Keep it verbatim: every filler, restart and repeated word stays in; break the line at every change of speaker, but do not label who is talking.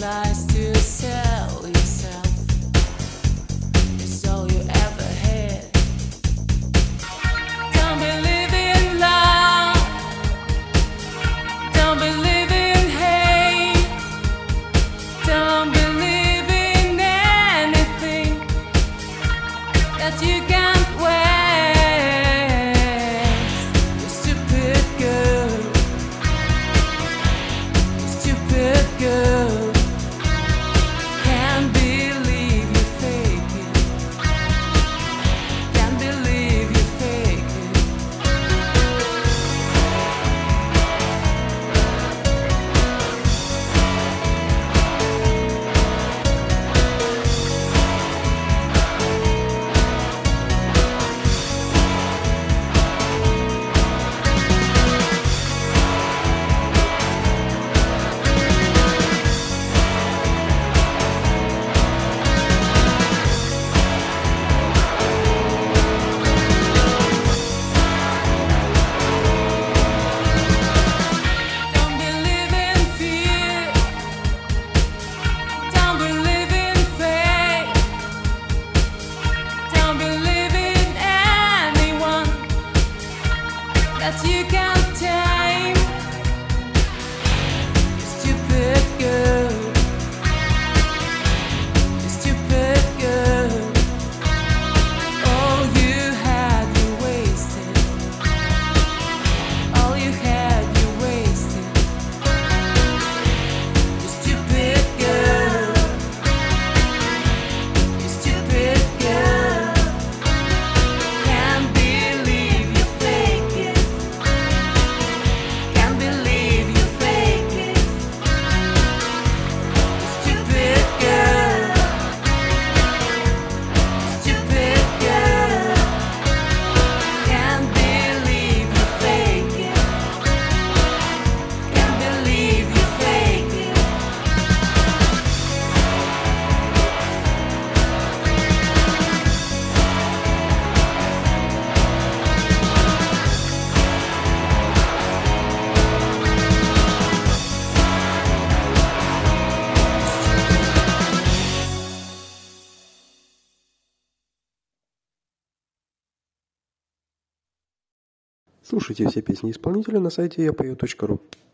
lies to sell yourself. It's all you ever had. Don't believe in love. Don't believe in hate. Don't believe in anything that you can't waste. You stupid girl. You stupid girl. Can't believe you fake it. Can't believe you fake it. Don't believe in fear. Don't believe in fate. Don't believe in anyone that you can't tame. You stupid girl. You stupid girl. All you had, you wasted. All you had, you wasted. You stupid girl. You stupid girl. Can't believe you fake it. Can't believe you fake it. You stupid girl. Stupid girl. Can't believe you fake it. Can't believe you fake it.
Слушайте все песни исполнителя на сайте я пою точка ру.